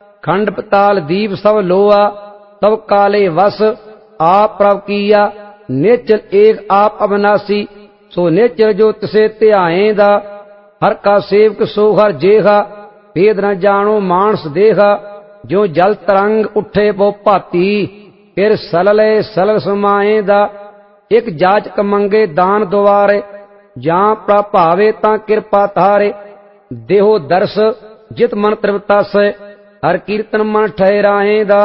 खंड पताल दीप सब लोआ, तब काले वस आप प्रभ किया। निश्चल एक आप अविनाशी, सो निश्चल जो तिसे ध्याएंदा। हर का सेवक सो हर जेहा, भेद न जानो मानस देहा। जो जल तरंग उठे वो भाती, फिर सलले सलल समाएंदा। एक जाचक मंगे दान द्वारे, जां प्रभावे तां किरपा तारे। देहो दर्श जित मन तृप्ता से, हर कीर्तन मन ठहराएंदा।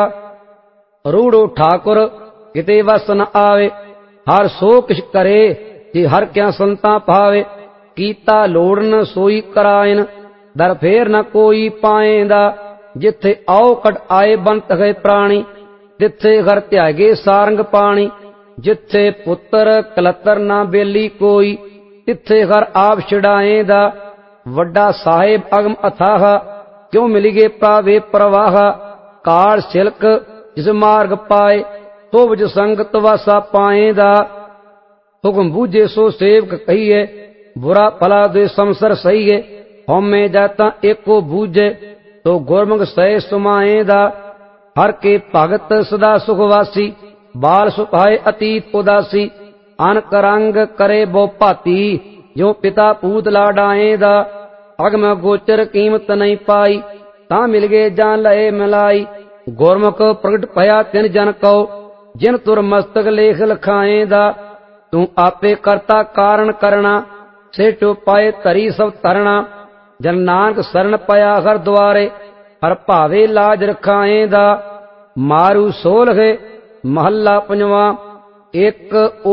रूढ़ो ठाकुर किते वस न आवे, हर सो किछ करे जे हर क्या संता पावे। कीता लोड़न सोई करायन, दर फेर न कोई पाएंदा। जिथे आओ कट आए बंत गए प्राणी, तिथे घर त्यागे सारंग पानी। जिथे पुत्र कलतर ना बेली कोई, तिथे घर आप छिड़ाएंदा। वड्डा साहेब अगम अथाह, क्यों मिलिगे प्रावे प्रवाह। काल सिलक जिस मार्ग पाए, तो विज संगत वासा पाएंदा। हुक्म बूझे सो सेवक कहिए, बुरा भला दे संसर सही है। हमें जाता एको बूझे, तो गुरमुख सह सुमाएंदा। हर के भगत सदा सुखवासी, बाल सुखाए अतीत उदासी। अनक रंग करे बो भाती, जो पिता पूत लाडाएंदा। अगम गोचर कीमत नहीं पाई, ता मिल गए जान लए मिलाई। गुरमुख प्रगट भया तिन जन को, जिन तुर मस्तक लेख लखाएंदा। तू आपे करता कारण करना, से टो पाए तरी सब तरना। जन नानक शरण पया हर द्वारे, हर भावे लाज रखाएंदा। मारू सोलहे महला पंजवा, एक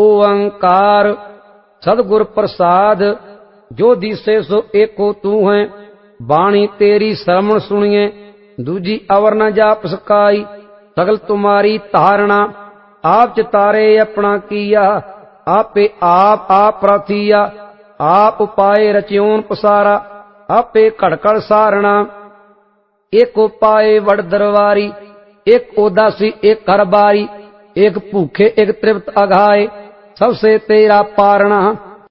ओंकार सदगुर प्रसाद। जो दिसे सो एको तू है, बाणी तेरी श्रवण सुनिए। दूजी अवर न जाप सकाई, सगल तुम्हारी धारणा। आप चितारे अपना किया, आपे आप प्राथिया। आप उपाय रच्योन पसारा, आपे खड़कड़ सारणा। एक उपाय वड दरबारी, एक उदासी एक घर बारी। एक भूखे एक तृप्त अघाए, सबसे तेरा पारणा।